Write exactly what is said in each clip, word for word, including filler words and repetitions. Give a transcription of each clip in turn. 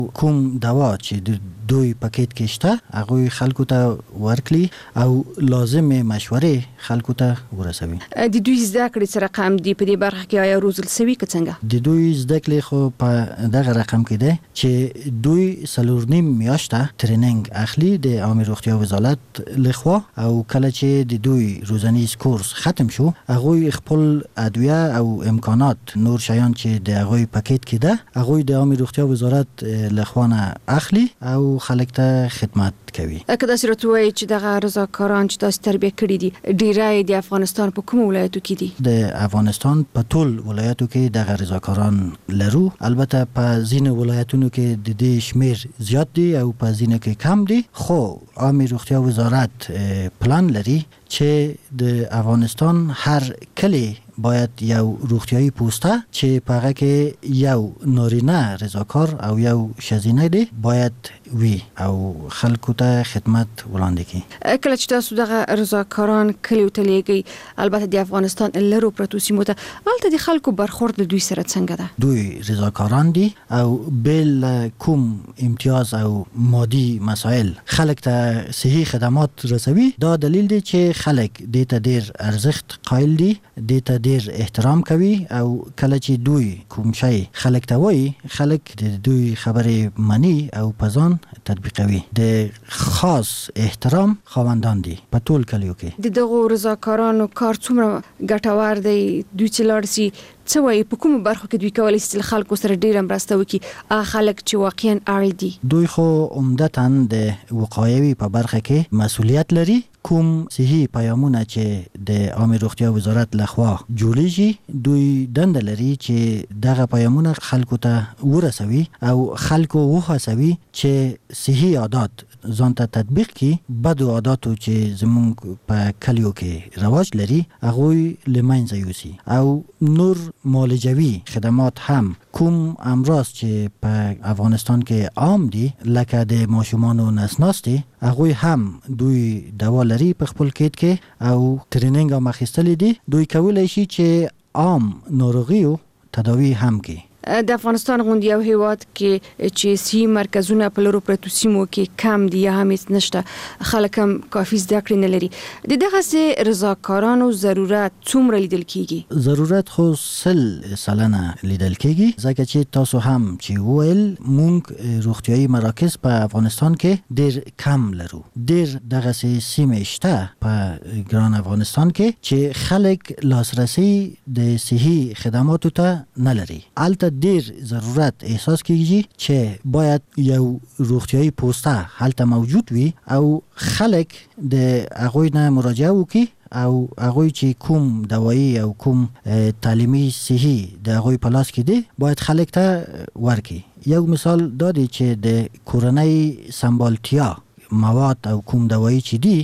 کوم دوا چې د دوی پاکټ کې شته هغه خلکو ته ورکړي او لازمه مشورې خلکو ته ورسوي. د دوی زده کړې سره رقم دی په دې برخه کې آیا روزل سوي که څنګه؟ د دوی زده کړې خو په دغه رقم کې ده چې دوی څلور نیم میاشته تریننګ اخلي د عامه روغتیا وزارت لخوا او کله چې د دوی روزنیز کورس ختم شو هغه خپل ادویه او امکانات نور شیان چې د هغه پاکټ کې ده هغه د عامه روغتیا وزارت لخوا نه اخلي او خلک ته خدمت کوي. که دا صورت وای چې دغه رضاکاران چې تاسو تربیه کړی دي ډیری د افغانستان په کوم ولایتو کې دي؟ د افغانستان په ټول ولایتو کې دغه رضاکاران لرو. البته په ځینې ولایتونو کې د دې شمیر زیات دی او په ځینې کې کم دی، خو عامه روغتیا وزارت پلان لري چې د افغانستان هر کلی باید یو روغتیایی پوسته چې په هغه کې یو نارینه رضاکار او یو ښځینه دی باید وي او خلکو ته خدمت وړاندې کړي. کله چې تاسو دغه رضاکاران کلیو ته لیږئ، البته د افغانستان لرو پرتو سیمو ته، هلته د خلکو برخورد له دوی سره څنګه ده؟ دوی رضاکاران دي او بل کوم امتیاز او مادي مسائل خلک ته صحي خدمات رسوي. دا دلیل دی چې خلک دې ته ډیر ارزښت قایل دي، دې ته ډیر احترام کوي او کله چې دوی کوم شی خلک ته وایي خلک د دوی خبرې مني او په ځان تطبیقوي. د خاص احترام خاوندان دي په ټول کلیو کې. د دغو رضاکارانو کار څومره ګټور دی؟ دوی چې لاړ سي څه وایي په کومو برخو کې دوی کولی شي چې خلکو سره ډیره مرسته وکړي هغه خلک چې واقعا اړ دي؟ دوی خو عمدتاً د وقایوي په برخه کې مسؤلیت لري. کوم صحي پیامونه چې د عامه روغتیا وزارت لخوا جوړیږي دوی دنده لري چې دغه پیامونه خلکو ته ورسوي او خلکو وهڅوي چې صحي عادات ځان ته تطبیق کړي. بد عادتو چې زمونږ په کلیو کې رواج لري هغوی له منځه یوسي او نور معالجوي خدمات هم کوم امراض چې په افغانستان کې عام دي لکه د ماشومانو نسناستي هغوی هم دوی دوا لري په خپل کیت کې او تریننګ هم اخیستلی دي. دوی کولی شي چې عام ناروغیو تداوی هم کړي. د افغانستان غوندې یو هیواد کې چې صحي مرکزونه په لرو پرتو سیمو کې کم دي یا هم هیڅ نشته، خلک هم کافي زده کړې نه لري، د دغسې رضاکارانو ضرورت څومره لیدل کیږي؟ ضرورت خو سل سلنه لیدل کیږي ځکه چې تاسو هم چې وویل مونږ روغتیایي مراکز په افغانستان کې ډیر کم لرو. ډیر دغسې سیمې شته په ګران افغانستان کې چې خلک لاسرسی د صحي خدماتو ته نه لري. البته ډیر ضرورت احساس کیږي چې باید یو روغتیایی پوسته هلته موجود وي او خلک د هغوی نه مراجعه وکړي او هغوی چې کوم دوایی او کوم تعلیمي صحي د هغوی په لاس کې دی باید خلک ته ورکړي. یو مثال دا دی چې د کورنۍ سمبالتیا مواد او کوم دوایی چې دی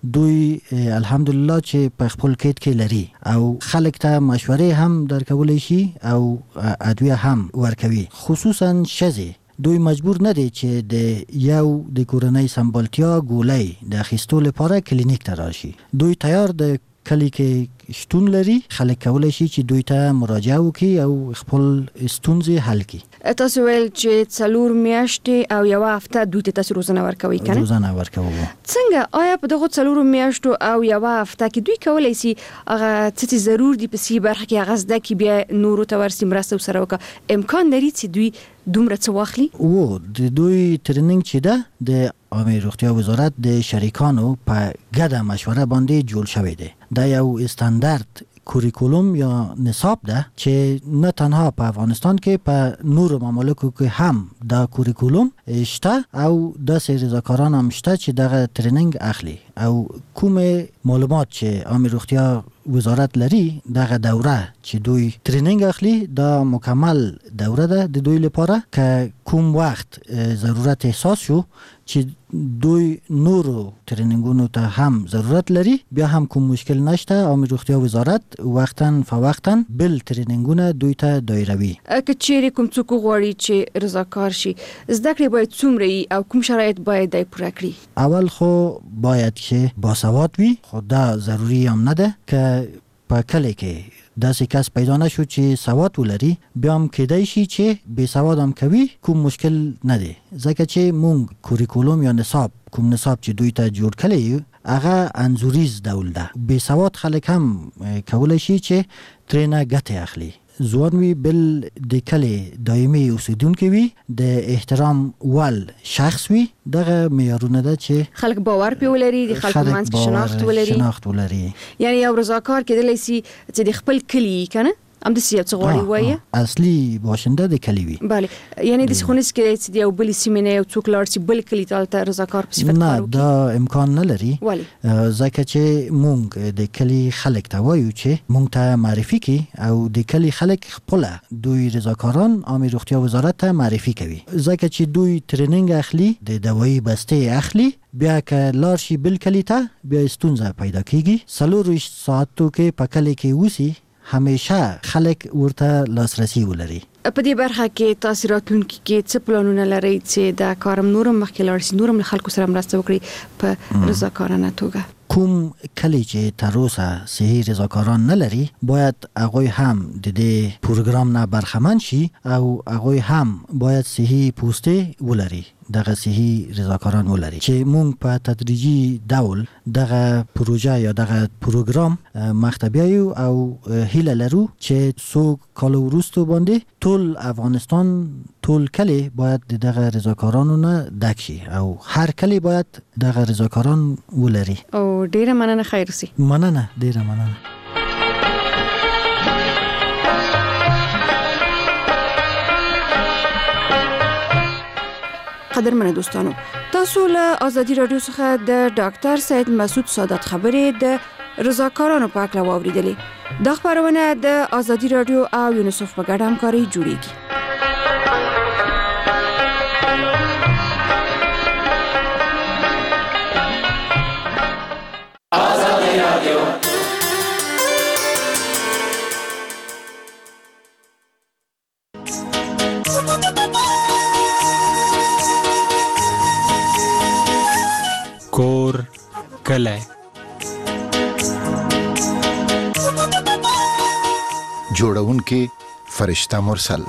دوی الحمدلله چې په خپل کیت کې لري او خلک ته مشورې هم درکولی شي او ادویه هم ورکوي. خصوصا ښځې دوی مجبور نه دي چې د یو د کورنۍ سمبالتیا ګولۍ د اخیستو لپاره کلینیک ته راشي. دوی تیار د کلی کې شتون لري، خلک کولی شي چې دوی ته مراجعه وکړي او خپل ستونزې حل کړي. تاسو ویل چې څلور میاشتې او یوه هفته دوی ته تاسو روزنه ورکوئ که نه؟ روزنه ورکوو. څنګه آیا په دغو څلورو میاشتو او یوه هفته کې دوی کولی شي هغه څه چې ضرور دي په صحي برخه کې هغه زده کړي بیا نورو ته ورسي مرسته ورسره وکړه؟ امکان لري چې دوی دومره څه واخلي؟ او د دوی تریننګ چې ده د عامه روغتیا وزارت د شریکانو په ګډه مشوره باندې جوړ شوی دی. دا یو استاندارد کوریکولوم یا نصاب ده چې نه تنها په افغانستان کې په نورو ممالکو کې هم دا کوریکولوم شته او داسې رضاکاران هم شته چې دغه تریننګ اخلي او کوم معلومات چې عامه روغتیا وزارت لري دغه دوره چې دوی تریننګ اخلي دا مکمل دوره ده د دوی لپاره که کوم وخت ضرورت احساس شو چې دوی نورو تریننګونو ته هم ضرورت لري بیا هم کوم مشکل نشته. عامه روغتیا وزارت وختاً فوقتاً بل تریننګونه دوی ته دایروي. که چیرې کوم څوک غواړي چې رضاکار شي زده کړې باید څومره او کوم شرایط باید دی پوره کړي؟ اول خو باید چې باسواد وي، خو دا ضروری هم نه ده که په کلی کې داسې کس پیدا نشو چې سواد ولري، بیا هم کېدای شي چې بې سواد هم کوي، کوم مشکل نه دی. ځکه چې مونږ کوریکولوم یا نصاب، کوم نصاب چې دوی ته جوړ کړی هغه انځوریز ډول ده. بې سواد خلک هم کولی شي چې ترېنه ګټې اخلي. ځوان وي، بل د کلي دایمي اوسیدونکي وي، د احترام وال شخص وي. دغه معیارونه ده چې خلک باور پې ولري، د خلکو منځ کې شناخت ولري شناخت ولري یعنی یو رضاکار کېدلی سي چې د خپل کلي که نه هم داسې یو څه غواړي ووایه، اصلي باشنده د کلي وي. بله، یعنی داسې خو نهسي کېدی چې د یو بلې سیمې نه یو څوک لاړ شي بل کلي ته هلته رضاکار په صفت کار وکړي؟ نه، دا امکان نه لري. ولې؟ ځکه چې مونږ د کلي خلک ته وایو چې مونږ ته معرفي کړي، او د کلي خلک خپله دوی رضاکاران عامې روغتیا وزارت ته معرفي کوي. ځکه چې دوی تریننګ اخلي، د دوایي بستې اخلي، بیا که لاړ شي بل کلي ته بیا ستونزه پیدا کېږي. څلور ویشت ساعتو کې په کلي کې اوسي، همیشه خلک ورته لاسرسي ولري. په دې برخه کې تاسو راتلونکي کې څه پلانونه لرئ چې دا کارم نورم مخکې لاړ شي، نورم له خلکو سره مرسته وکړي په رضاکارانه توګه؟ کوم کلی چې تر اوسه صحي رضاکاران نه لري باید هغوی هم د دې پروګرام نه برخمن شي، او هغوی هم باید صحي پوستې ولري، دغه صحي رضاکاران ولري، چې مونږ په تدریجي ډول دغه پروژه یا دغه پروګرام مخته بیایو. او هیله لرو چې څو کال وروسته باندې ټول افغانستان، ټول کلی باید دغه رضاکارانو نه ډک شي، او هر کلی باید دغه رضاکاران ولري. او ډیره مننه، خیر سي. مننه، ډیره مننه. قدرمنه دوستانو، تاسو له ازادي رادیو څخه د ډاکټر سید مسعود سادات خبرې د رضاکارانو په اړه واوریدلې. دا خبرونه د ازادي رادیو او یونیسف په ګډه همکاري جوړیږي. ازادي رادیو کور کلی جوړونکي فرشته مرسل.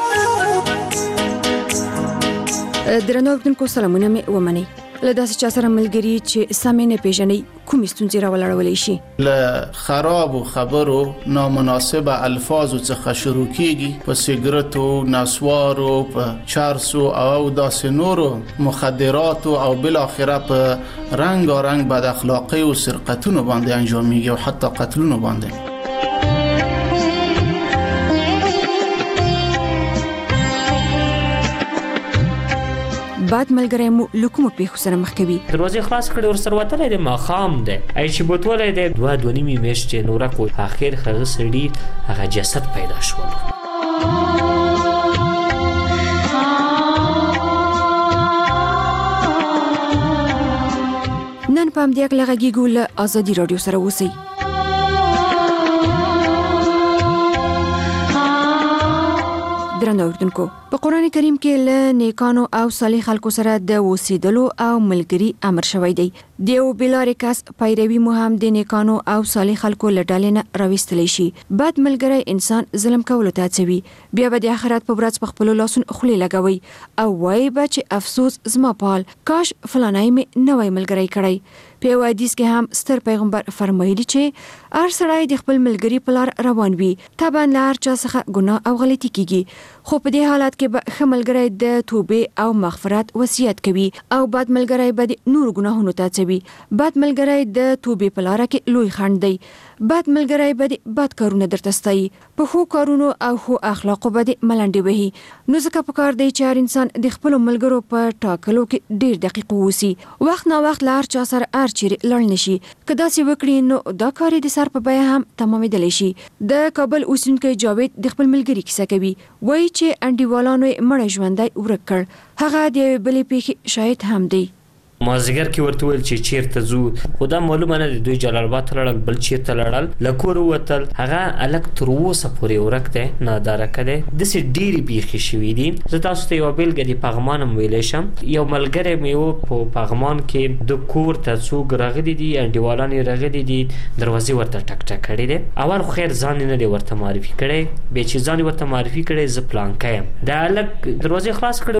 درنو اوریدونکو، سلامونه مې ومنئ. له داسې چا سره ملګري چې سمې نه پیژنئ، کومې ستونزې راولاړولی شي؟ له خرابو خبرو، نامناسبه الفاظو څخه شروع کیږي، په سیګریټو، نسوارو، په چرسو او داسې نورو مخدراتو، او بالاخره په رنګارنګ بد اخلاقی او سرقتونو باندې انجامېږي، او حتی قتلونو باندې. بعد ملګری مو لکوم پیښو سره مخ کوي. دروازه خلاص کړي ور سره وتلې د ماخام ده، ای چې بوتولې ده دوه دوه نیمه میاشتې نور کو اخر هغه سړي هغه جسد پیدا شول. نن پام دی کله غږیګول ازادي رادیو سره وسی. درنو اوریدونکو، په قران کریم کې له نیکانو او صالح خلکو سره د اوسېدلو او ملګری امر شوی دی. دیو بلاره کس پیروي مو هم د نیکانو او صالح خلکو له ډلې نه راوستلی شي. بد ملګری انسان ظلم کولو ته هڅوي، بیا به د آخرت په ورځ په خپلو لاسونو خولې لګوي او وایي به چې افسوس زما پال، کاش فلانی مې نه وای ملګری کړی. په حدیث کې هم ستر پیغمبر فرمایلی چې هر سړی د خپل ملګری په لار روان وي، طبعا له هر چا څخه ګناه او غلطي کیږي، خو په دې حالت کې به ښه ملګری د توبې او مغفرت وصیت کوي، او بد ملګری به د نور ګناهونو ته هڅوي. بد ملګری د توبې په لاره کې لوی خنډ دی. بد ملګری به د بد کارونه درته ستایي، په ښو کارونو او ښو اخلاقو به د ملنډې وهي. نو ځکه پکار دی چې هر انسان د خپلو ملګرو په ټاکلو کې ډیر دقیق واوسي. وخت نه وخت له هر چا سره هر چیرې لاړ نشي. که داسې وکړي نو دا کار د سر په بیه هم تمامېدلی شي. د کابل اوسیدونکی جاوید د خپل ملګري کیسه کوي، وایي چې انډیوالانو یې مړی ژوندی ورک کړ. هغه د یوې بلې پیښې شاهد هم دی. مازیګر کې ورته ویل چې چیرته ځو، خو دا معلومه نه دی دوی جلال آباد ته لاړل بل چیرته لاړل، له کوره ووتل. هغه هلک تر اوسه پورې ورک دی، نادارکه دی. داسې ډېرې پیښې شوي دي. زه تاسو ته یوه بېلګه د پغمان هم ویلی شم. یو ملګری مې و په پغمان کې، د کور ته څوک راغلي دي، انډیوالان یې راغلي دي، دروازې ورته ټک ټک کړې دی. اول خو خیر ځان یې نه دی ورته معرفي کړی، بیا چې ځان یې ورته معرفي کړی زه پلانکی یم، دا هلک دروازې خلاص کړې